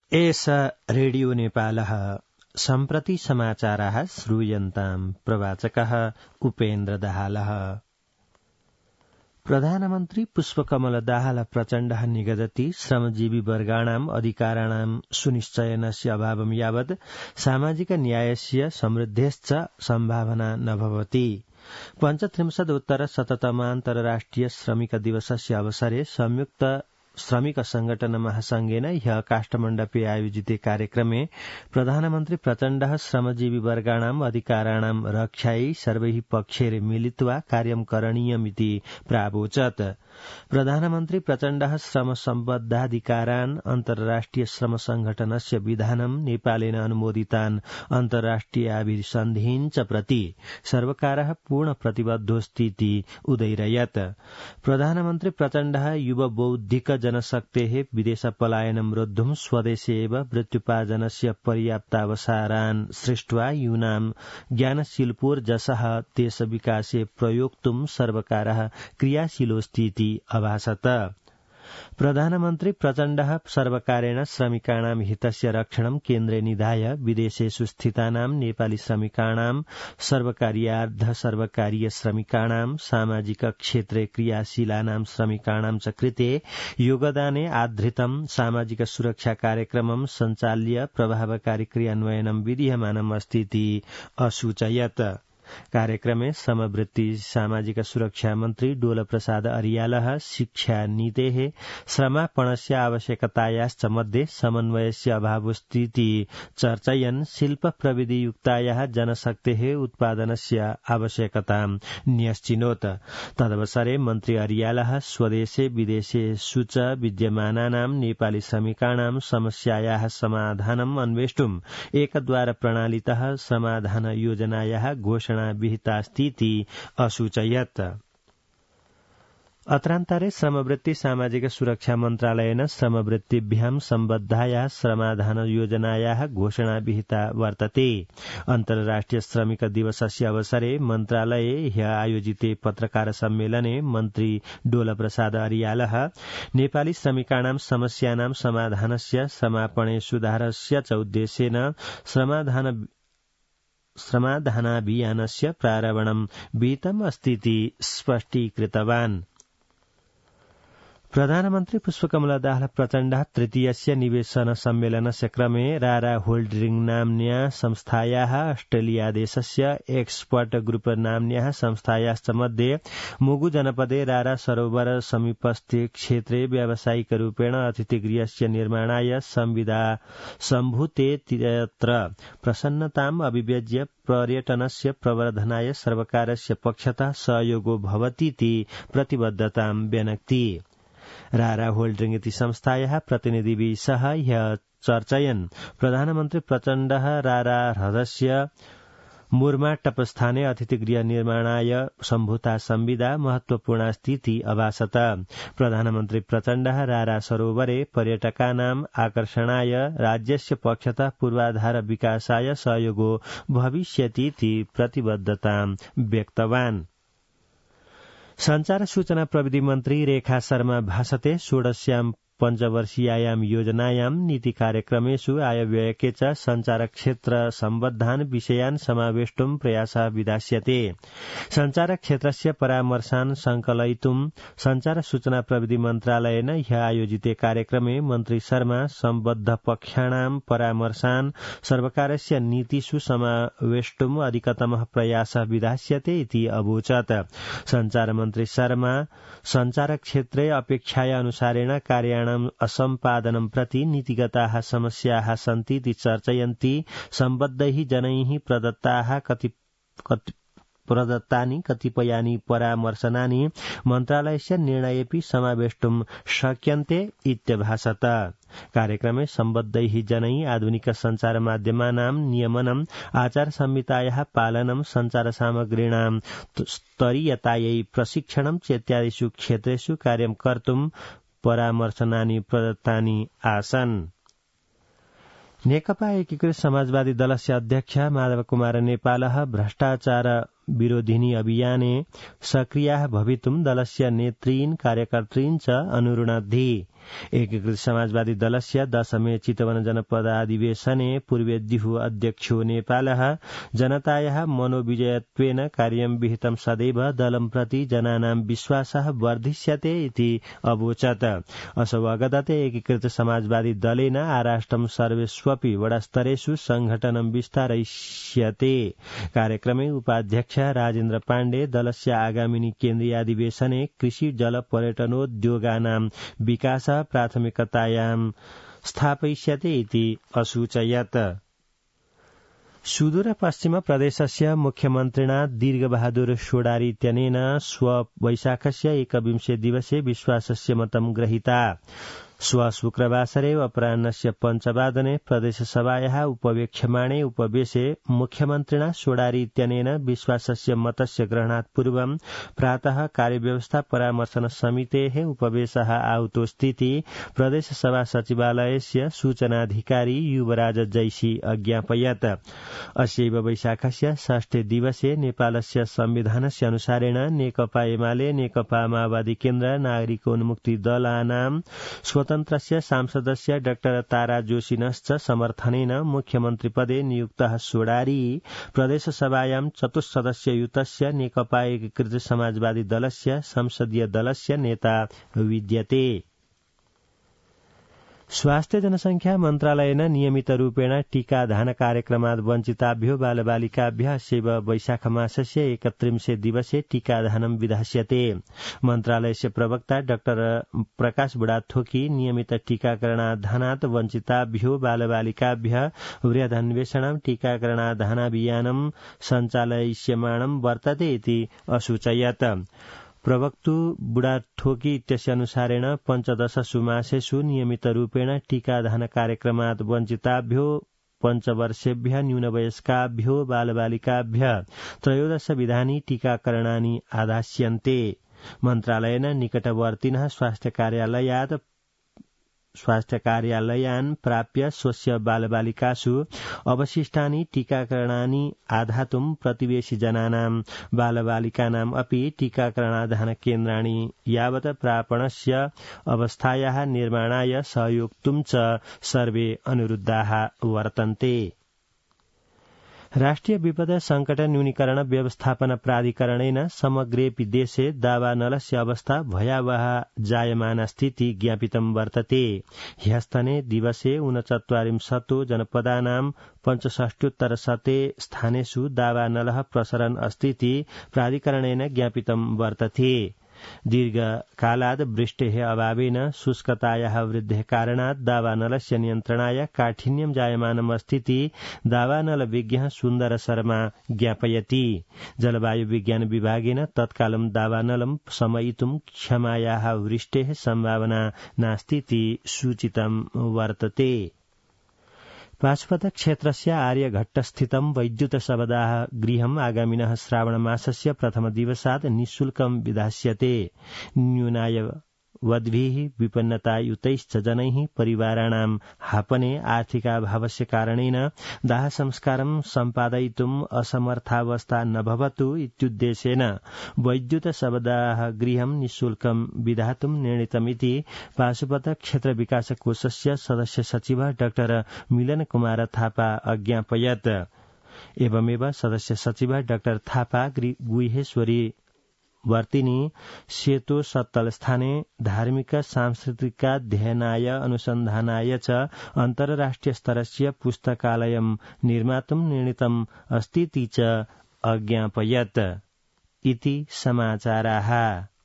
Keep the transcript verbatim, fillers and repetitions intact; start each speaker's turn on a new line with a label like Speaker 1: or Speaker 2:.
Speaker 1: एष रेडियो नेपालः सम्प्रति समाचाराः श्रूयन्ताम् प्रवाचकः उपेन्द्र दाहालः। प्रधानमन्त्री पुष्पकमल दाहाल प्रचण्डः निगदति श्रमजीवी वर्गाणाम् अधिकाराणाम् सुनिश्चयनस्य अभावं यावत् सामाजिक न्यायस्य समृद्धेश्च सम्भावना न भवति। पञ्चत्रिंशदुत्तर शततमान्तर्राष्ट्रिय श्रमिक दिवसस्य अवसरे संयुक्त श्रमिक संगठन महासंघेन ह्यः काष्ठमण्डपे आयोजिते कार्यक्रमे प्रधानमन्त्री प्रचण्डः श्रमजीवी वर्गाणाम् अधिकाराणाम् रक्षायै सर्वैः पक्षैः मिलित्वा कार्यं करणीयमिति प्रावोचत्। प्रधानमन्त्री प्रचण्डः श्रम सम्बद्धाधिकारान् अन्तर्राष्ट्रिय श्रम संगठनस्य विधानं नेपालेन अनुमोदितान् अन्तर्राष्ट्रियाभिसन्धीन् च प्रति सर्वकारः पूर्ण प्रतिबद्धोऽस्तीति उदैरयत्। प्रधानमन्त्री प्रचण्डः युव बौद्धिक जनशक्तेः विदेश पलायनं रोद्धुं स्वदेशे एव वृत्त्युपार्जनस्य पर्याप्तावसरान् सृष्ट्वा यूनां ज्ञानशिल्पोर्जसः देशविकासे प्रयोक्तुं सर्वकारः क्रियाशीलोऽस्तीति अभासत। प्रधानमन्त्री प्रचण्डः सर्वकारेण श्रमिकाणां हितस्य रक्षणं केन्द्रे निधाय विदेशेषु स्थितानां नेपाली श्रमिकाणां सर्वकारीयार्ध सर्वकारीय श्रमिकाणां सामाजिक क्षेत्रे क्रियाशीलानां श्रमिकाणां च कृते योगदाने आधृतं सामाजिक सुरक्षा कार्यक्रमं सञ्चाल्य प्रभावकारी क्रियान्वयनं विधीयमानम् अस्तीति असूचयत्। कार्यक्रमे समवृत्ति सामाजिक सुरक्षा मन्त्री डोल प्रसाद अरियालः शिक्षा नीतेः श्रमापणस्य आवश्यकतायाश्च मध्ये समन्वयस्य अभावोऽस्तीति चर्चयन् शिल्प प्रविधियुक्तायाः जनशक्तेः उत्पादनस्य आवश्यकतां न्यश्चिनोत्। तदवसरे मन्त्री अरियालः स्वदेशे विदेशेषु च विद्यमानानां नेपाली श्रमिकाणां समस्यायाः समाधानम् अन्वेष्टुम् एकद्वार प्रणालीतः समाधान योजनायाः घोषणा विहितास्तीति असूचयत्। अत्रान्तरे श्रमवृत्ति सामाजिक सुरक्षा मन्त्रालयेन श्रमवृत्तिभ्यां सम्बद्धायाः समाधान योजनायाः घोषणा विहिता वर्तते। अन्तर्राष्ट्रिय श्रमिक दिवसस्य अवसरे मन्त्रालये ह्यः आयोजिते पत्रकार सम्मेलने मन्त्री डोल प्रसाद अरियालः नेपाली श्रमिकाणां समस्यानां समाधानस्य समापने सुधारस्य च उद्देश्येन समाधान श्रमाधानाभियानस्य प्रारम्भं विहितम् अस्तीति स्पष्टीकृतवान्। प्रधानमन्त्री पुष्पकमल दाहाल प्रचण्डः तृतीयस्य निवेशन सम्मेलनस्य क्रमे रारा होल्डिंग नाम्न्या संस्थायाः ऑस्ट्रेलियादेशस्य एक्सपर्ट ग्रुप नाम्न्याः संस्थायाश्च मध्ये मुगु जनपदे रारा सरोवर समीपस्थे क्षेत्रे व्यावसायिक रूपेण अतिथिगृहस्य निर्माणाय संविदा सम्भूते तत्र प्रसन्नताम् अभिव्यज्य पर्यटनस्य प्रवर्धनाय सर्वकारस्य पक्षतः सहयोगो भवतीति प्रतिबद्धतां व्यनक्ति। रारा होल्डिंग इति संस्थायाः प्रतिनिधिभिः सह ह्यः चर्चयन् प्रधानमन्त्री प्रचण्डः रारा ह्रदस्य मुर्माटपस्थाने अतिथिगृह निर्माणाय सम्भूता संविदा महत्वपूर्णास्तीति अभासत। प्रधानमन्त्री प्रचण्डः रारा सरोवरे पर्यटकानाम् आकर्षणाय राज्यस्य पक्षतः पूर्वाधार विकासाय सहयोगो भविष्यतीति प्रतिबद्धतां व्यक्तवान्। संचार सूचना प्रविधि मन्त्री रेखा शर्मा भाषते षोडश्यां पञ्चवर्षीयायां योजनायां नीति कार्यक्रमेषु आयव्ययके च संचार क्षेत्र सम्बद्धान् विषयान् समावेष्टुं प्रयासः विधास्यते। संचार क्षेत्रस्य परामर्शान् संकलयितुं संचार सूचना प्रविधि मन्त्रालयेन ह्यः आयोजिते कार्यक्रमे मन्त्री शर्मा सम्बद्ध पक्षाणां परामर्शान् सर्वकारस्य नीतिषु समावेष्टुं अधिकतमः प्रयासः विधास्यते इति अवोचत्। संचार मन्त्री शर्मा संचार क्षेत्रे अपेक्षाया अनुसारेण कार्याणाम् असम्पादनं प्रति नीतिगताः समस्याः सन्तीति चर्चयन्ति सम्बद्धैः जनैः प्रदत्ताः कति प्रदत्तानि कतिपयानि परामर्शनानि मन्त्रालयस्य निर्णयेऽपि समावेष्टुं शक्यन्ते इत्यभासत। कार्यक्रमे सम्बद्धैः जनैः आधुनिक संचार माध्यमानां नियमनम् आचार संहितायाः पालनं संचार सामग्रीणां स्तरीयतायै प्रशिक्षणं चेत्यादिषु क्षेत्रेषु कार्यं कर्तुं परामर्शनानि प्रदत्तानि आसन्। नेकपा एकीकृत समाजवादी दलस्य अध्यक्ष माधव कुमार नेपालः भ्रष्टाचार विरोधिनी अभियाने सक्रियाः भवितुं दलस्य नेतॄन् कार्यकर्तॄन् च अनुरुणद्धि। एकीकृत समाजवादी दलस्य दशमे चितवन जनपदाधिवेशने पूर्वेद्युः अध्यक्षो नेपालः जनतायाः मनोविजयत्वेन कार्यं विहितं सदैव दलं प्रति जनानां विश्वासः वर्धिष्यते इति अवोचत्। असौ अवगदते एकीकृत समाजवादी दलेन आराष्ट्रं सर्वेष्वपि वडास्तरेषु संघटनं विस्तारयिष्यते। कार्यक्रमे उपाध्यक्ष राजेन्द्र पाण्डे दलस्य आगामिनी केन्द्रीय अधिवेशने कृषि जल पर्यटनोद्योगानां विकास प्राथमिकतायां स्थापयिष्यते इति असूचयत्। सुदूर पश्चिम प्रदेशस्य मुख्यमन्त्रिणा दीर्घबहादुर सोडारी इत्यनेन श्व वैशाखस्य एकविंशे दिवसे विश्वासस्य मतं गृहीता। श्व शुक्रवासरे अपराह्नस्य पञ्चवादने प्रदेशसभायाः उपवेक्ष्यमाणे उपवेशे मुख्यमन्त्रिणा सोडारी इत्यनेन विश्वासस्य मतस्य ग्रहणात् पूर्वं प्रातः कार्यव्यवस्था परामर्शन समितेः उपवेशः आहुतोऽस्तीति प्रदेशसभा सचिवालयस्य सूचनाधिकारी युवराज जैसी अज्ञापयत्। अस्यैव वैशाखस्य षष्ठे दिवसे नेपालस्य संविधानस्य अनुसारेण नेकपा एमाले नेकपा माओवादी केन्द्र नागरिकोन्मुक्ति दलानां स्वतन्त्रस्य सांसदस्य डाक्टर तारा जोशिनश्च समर्थनेन मुख्यमन्त्रिपदे नियुक्तः सोडारी प्रदेशसभायां चतुस्सदस्ययुतस्य नेकपा एकीकृत समाजवादी दलस्य संसदीय दलस्य नेता विद्यते। स्वास्थ्य जनसंख्या मन्त्रालयेन नियमित रूपेण टीकादान कार्यक्रमात् वञ्चिताभ्यो बालबालिकाभ्यः अस्यैव वैशाख मासस्य एकत्रिंशे दिवसे टीकादानं विधास्यते। मन्त्रालयस्य प्रवक्ता डाक्टर प्रकाश बुढाथोकी नियमित टीकाकरणाधानात् वञ्चिताभ्यो बालबालिकाभ्यः बृहदन्वेषणं टीकाकरणाधानाभियानं सञ्चालयिष्यमाणं वर्तते इति असूचयत्। प्रवक्तु बुढाथोकी इत्यस्य अनुसारेण पञ्चदशसु मासेषु नियमितरूपेण टीकादान कार्यक्रमात् वञ्चिताभ्यो पञ्चवर्षेभ्यः न्यूनवयस्काभ्यो बालबालिकाभ्यः त्रयोदश विधानि टीकाकरणानि आदास्यन्ते। मन्त्रालयेन निकटवर्तिनः स्वास्थ्य कार्यालयात् स्वास्थ्य कार्यालयान् प्राप्य स्वस्य बालबालिकासु अवशिष्टानि टीकाकरणानि आधातुं प्रतिवेशि जनानां बालबालिकानाम् अपि टीकाकरणाधान केन्द्राणि यावत् प्रापणस्य अवस्थायाः निर्माणाय सहयोक्तुं च सर्वे अनुरुद्धाः वर्तन्ते। राष्ट्रिय विपद संकट न्यूनीकरण व्यवस्थापन प्राधिकरणेन समग्रेऽपि देशे दावानलस्य अवस्था भयावहा जायमाना स्थिति ज्ञापितं वर्तते। ह्यस्तने दिवसे ऊनचत्वारिंशतो जनपदानां पञ्चषष्ट्युत्तरशते स्थानेषु दावानलः प्रसरन् अस्तीति प्राधिकरणेन ज्ञापितं वर्तते। दीर्घकालात् वृष्टेः अभावेन शुष्कतायाः वृद्धेः कारणात् दावानलस्य नियन्त्रणाय काठिन्यं जायमानम् अस्तीति दावानल विज्ञः सुन्दर शर्मा ज्ञापयति। जलवायु विज्ञान विभागेन तत्कालं दावानलं शमयितुं क्षमायाः वृष्टेः सम्भावना नास्तीति सूचितं वर्तते। पाशुपत क्षेत्रस्य आर्यघट्टस्थितं वैद्युत शवदाह गृहम् आगामिनः श्रावणमासस्य प्रथमदिवसात् निःशुल्कं विधास्यते। न्यूनाय वद्भिः विपन्नतायुतैश्च जनैः परिवाराणां हापने आर्थिकाभावस्य कारणेन दाह संस्कारं सम्पादयितुम् असमर्थावस्था न भवतु इत्युद्देशेन वैद्युत शवदाह गृहं निःशुल्कं विधातुं निर्णीतमिति पाशुपत क्षेत्र विकास कोषस्य सदस्य सचिव डाक्टर मिलन कुमार थापा अज्ञापयत्। एवमेव सदस्य सचिव डाक्टर थापा गुहेश्वरी वर्तिनी सेतो सत्तल स्थाने धार्मिक सांस्कृतिकाध्ययनाय अनुसन्धानाय च अन्तर्राष्ट्रिय स्तरस्य पुस्तकालयं निर्मातुं निर्णीतम् अस्तीति च अज्ञापयत् इति समाचाराः।